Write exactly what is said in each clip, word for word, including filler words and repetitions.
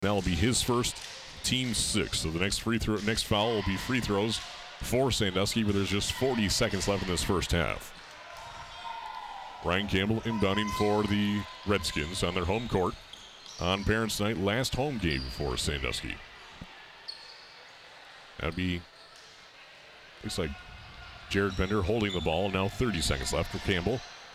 That will be his first, team six. So the next free throw, next foul will be free throws for Sandusky, but there's just forty seconds left in this first half. Ryan Campbell inbounding for the Redskins on their home court on Parents' Night, last home game for Sandusky. That'd be, looks like Jared Bender holding the ball. Now thirty seconds left for Campbell.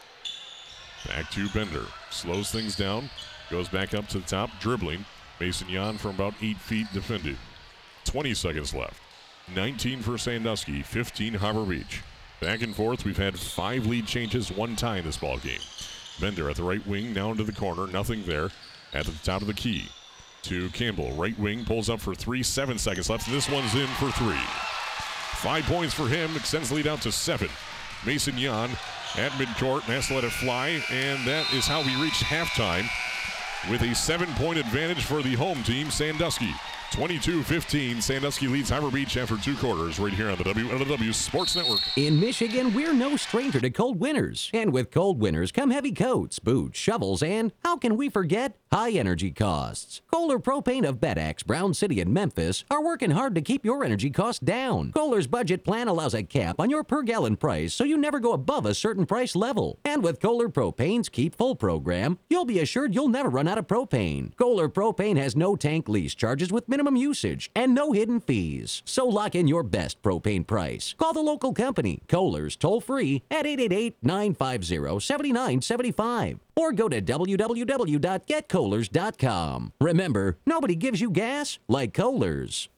Back to Bender. Slows things down. Goes back up to the top, dribbling. Mason Jan from about eight feet defended. twenty seconds left. nineteen for Sandusky, fifteen Harbor Beach. Back and forth, we've had five lead changes, one tie in this ball game. Bender at the right wing, now into the corner, nothing there. At the top of the key to Campbell. Right wing, pulls up for three, seven seconds left. This one's in for three. Five points for him, extends the lead out to seven. Mason Jan at midcourt, has to let it fly, and that is how we reach halftime with a seven-point advantage for the home team, Sandusky. twenty-two fifteen, Sandusky leads Harbor Beach after two quarters right here on the W L W Sports Network. In Michigan, we're no stranger to cold winters. And with cold winters come heavy coats, boots, shovels, and, how can we forget, high energy costs. Kohler Propane of Bed Axe, Brown City, and Memphis are working hard to keep your energy costs down. Kohler's budget plan allows a cap on your per gallon price so you never go above a certain price level. And with Kohler Propane's Keep Full program, you'll be assured you'll never run out of propane. Kohler Propane has no tank lease charges with minimum usage and no hidden fees. So lock in your best propane price. Call the local company, Kohler's, toll free at eight eight eight, nine five zero, seven nine seven five or go to w w w dot get kohlers dot com. Remember, nobody gives you gas like Kohler's.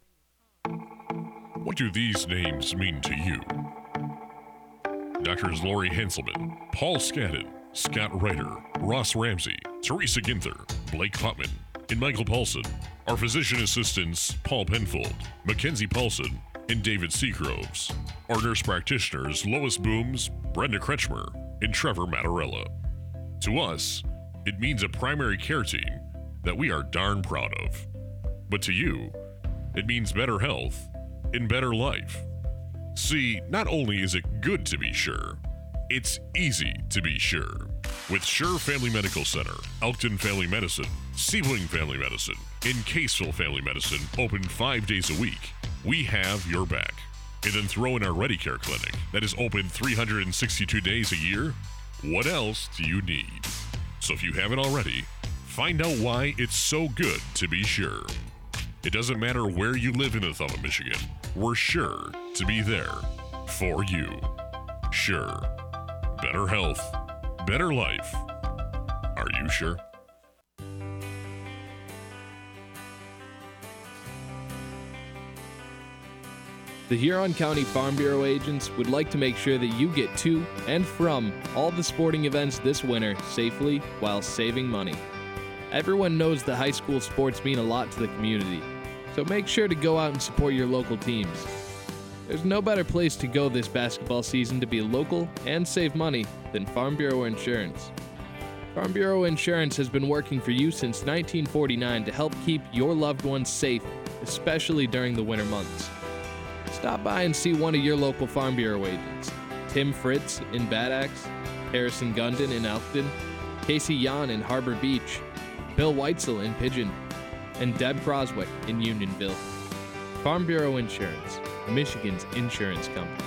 What do these names mean to you? Doctors Lori Henselman, Paul Skadden, Scott Ryder, Ross Ramsey, Teresa Ginther, Blake Hotman, and Michael Paulson. Our physician assistants, Paul Penfold, Mackenzie Paulson, and David Seagroves. Our nurse practitioners, Lois Booms, Brenda Kretschmer, and Trevor Mattarella. To us, it means a primary care team that we are darn proud of. But to you, it means better health and better life. See, not only is it good to be sure, it's easy to be sure. With Sure Family Medical Center, Elkton Family Medicine, Siebling Family Medicine, and Caseville Family Medicine open five days a week, we have your back. And then throw in our Ready Care Clinic that is open three hundred sixty-two days a year. What else do you need? So if you haven't already, find out why it's so good to be sure. It doesn't matter where you live in the thumb of Michigan, we're sure to be there for you. Sure. Better health, better life. Are you sure? The Huron County Farm Bureau agents would like to make sure that you get to and from all the sporting events this winter safely while saving money. Everyone knows that high school sports mean a lot to the community, so make sure to go out and support your local teams. There's no better place to go this basketball season to be local and save money than Farm Bureau Insurance. Farm Bureau Insurance has been working for you since nineteen forty-nine to help keep your loved ones safe, especially during the winter months. Stop by and see one of your local Farm Bureau agents. Tim Fritz in Bad Axe, Harrison Gundon in Elkton, Casey Jan in Harbor Beach, Bill Weitzel in Pigeon, and Deb Croswick in Unionville. Farm Bureau Insurance, Michigan's insurance company.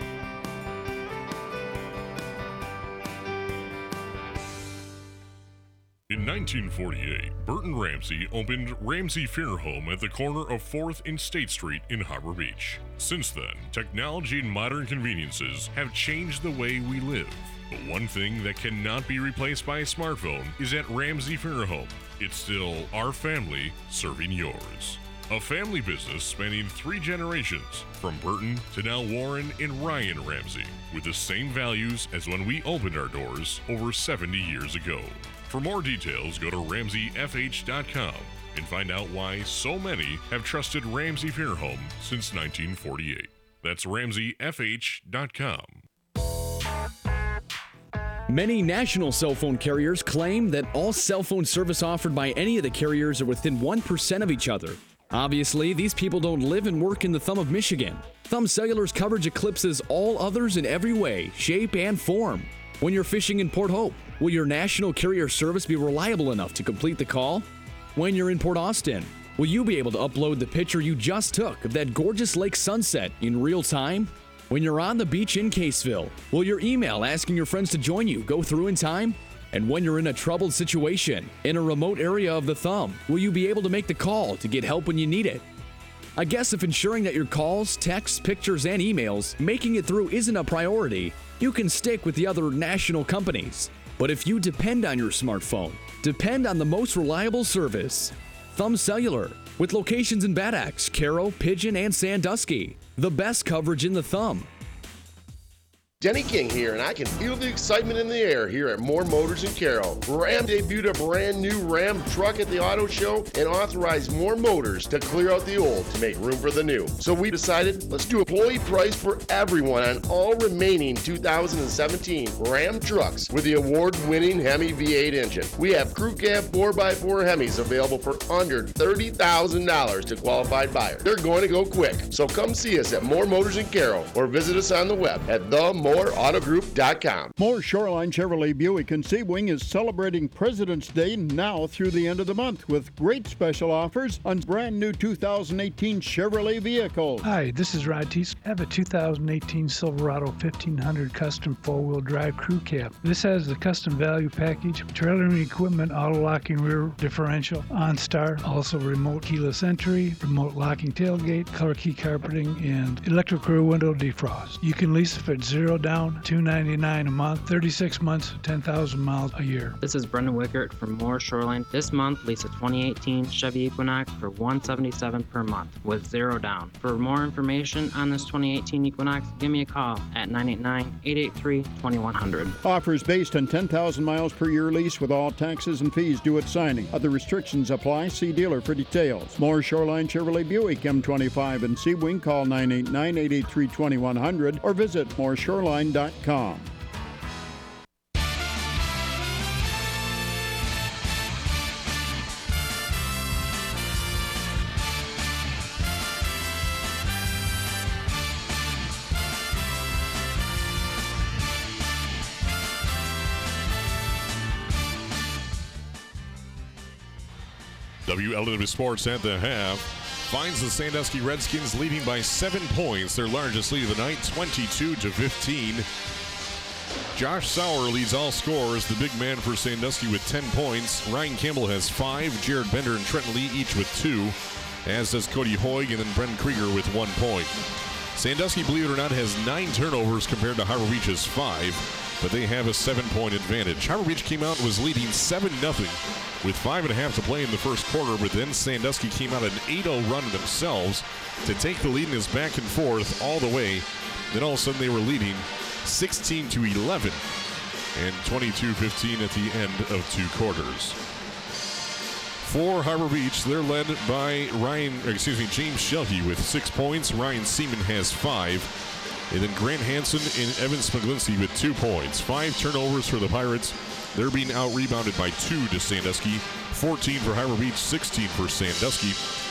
In nineteen forty-eight, Burton Ramsey opened Ramsey Funeral Home at the corner of fourth and State Street in Harbor Beach. Since then, technology and modern conveniences have changed the way we live. But one thing that cannot be replaced by a smartphone is at Ramsey Funeral Home. It's still our family serving yours. A family business spanning three generations, from Burton to now Warren and Ryan Ramsey, with the same values as when we opened our doors over seventy years ago. For more details, go to ramsey f h dot com and find out why so many have trusted Ramsey Funeral Home since nineteen forty-eight. That's ramsey f h dot com. Many national cell phone carriers claim that all cell phone service offered by any of the carriers are within one percent of each other. Obviously, these people don't live and work in the thumb of Michigan. Thumb Cellular's coverage eclipses all others in every way, shape, and form. When you're fishing in Port Hope, will your national carrier service be reliable enough to complete the call? When you're in Port Austin, will you be able to upload the picture you just took of that gorgeous lake sunset in real time? When you're on the beach in Caseville, will your email asking your friends to join you go through in time? And when you're in a troubled situation in a remote area of the thumb, will you be able to make the call to get help when you need it? I guess if ensuring that your calls, texts, pictures, and emails making it through isn't a priority, you can stick with the other national companies. But if you depend on your smartphone, depend on the most reliable service. Thumb Cellular, with locations in Bad Axe, Caro, Pigeon, and Sandusky. The best coverage in the thumb. Denny King here, and I can feel the excitement in the air here at Moore Motors in Carroll. Ram debuted a brand new Ram truck at the auto show and authorized Moore Motors to clear out the old to make room for the new. So we decided, let's do employee price for everyone on all remaining two thousand seventeen Ram trucks with the award-winning Hemi V eight engine. We have crew cab four by four Hemis available for under thirty thousand dollars to qualified buyers. They're going to go quick, so come see us at Moore Motors in Carroll or visit us on the web at the Moore Auto Group dot com. Moore Shoreline Chevrolet Buick in Sebring is celebrating President's Day now through the end of the month with great special offers on brand new two thousand eighteen Chevrolet vehicles. Hi, this is Rod Teese. I have a two thousand eighteen Silverado fifteen hundred custom four-wheel drive crew cab. This has the custom value package, trailering equipment, auto-locking rear differential, OnStar, also remote keyless entry, remote locking tailgate, color key carpeting, and electric rear window defrost. You can lease it for zero down, two ninety-nine a month, thirty-six months, ten thousand miles a year. This is Brendan Wickert from Moore Shoreline. This month, lease a twenty eighteen Chevy Equinox for one hundred seventy-seven dollars per month with zero down. For more information on this twenty eighteen Equinox, give me a call at nine eight nine, eight eight three, two one zero zero. Offers based on ten thousand miles per year lease with all taxes and fees due at signing. Other restrictions apply. See dealer for details. Moore Shoreline Chevrolet Buick M twenty-five in Sebring. Call nine eight nine, eight eight three, two one zero zero or visit moore shoreline dot com. W L W Sports at the half finds the Sandusky Redskins leading by seven points, their largest lead of the night, twenty-two to fifteen. Josh Sauer leads all scorers, the big man for Sandusky with ten points. Ryan Campbell has five, Jared Bender and Trenton Lee each with two, as does Cody Hoig and then Brendan Krieger with one point. Sandusky, believe it or not, has nine turnovers compared to Harbor Beach's five, but they have a seven-point advantage. Harbor Beach came out and was leading seven nothing with five and a half to play in the first quarter, but then Sandusky came out an eight oh run themselves to take the lead and is back and forth all the way. Then all of a sudden they were leading sixteen to eleven and twenty-two fifteen at the end of two quarters. For Harbor Beach, they're led by Ryan, or excuse me, James Shelkey with six points. Ryan Seaman has five. And then Grant Hansen and Evan Smiglinski with two points. Five turnovers for the Pirates. They're being out-rebounded by two to Sandusky. fourteen for Harbor Beach, sixteen for Sandusky.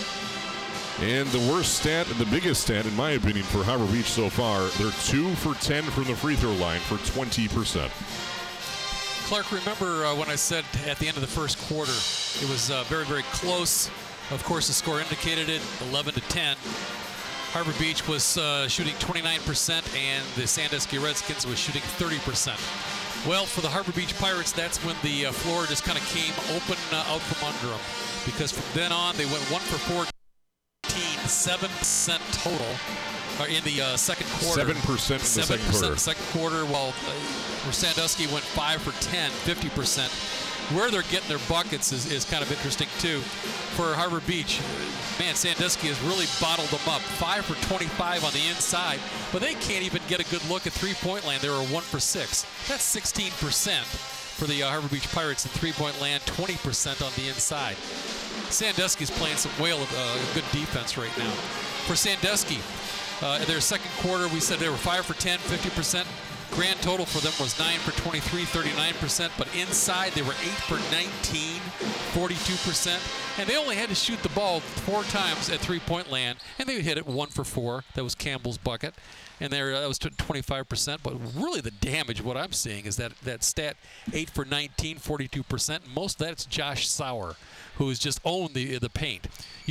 And the worst stat and the biggest stat, in my opinion, for Harbor Beach so far, they're two for ten from the free throw line for twenty percent. Clark, remember uh, when I said at the end of the first quarter, it was uh, very, very close. Of course, the score indicated it, eleven to ten. Harbor Beach was uh, shooting twenty-nine percent, and the Sandusky Redskins was shooting thirty percent. Well, for the Harbor Beach Pirates, that's when the uh, floor just kind of came open uh, out from under them. Because from then on, they went one for fourteen, seven percent total uh, in the uh, second quarter. seven percent in the second quarter. second quarter, while uh, Sandusky went five for ten, fifty percent. Where they're getting their buckets is, is kind of interesting, too. For Harbor Beach, man, Sandusky has really bottled them up. five for twenty-five on the inside, but they can't even get a good look at three-point land. They were one for six. That's sixteen percent for the uh, Harbor Beach Pirates in three-point land, twenty percent on the inside. Sandusky's playing some whale of uh, good defense right now. For Sandusky, uh, in their second quarter, we said they were five for ten, fifty percent. Grand total for them was nine for twenty-three, thirty-nine percent, but inside they were eight for nineteen, forty-two percent, and they only had to shoot the ball four times at three-point land, and they hit it one for four. That was Campbell's bucket, and there that was twenty-five percent. But really, the damage, what I'm seeing, is that that stat eight for nineteen, forty-two percent. Most of that's Josh Sauer, who has just owned the the paint.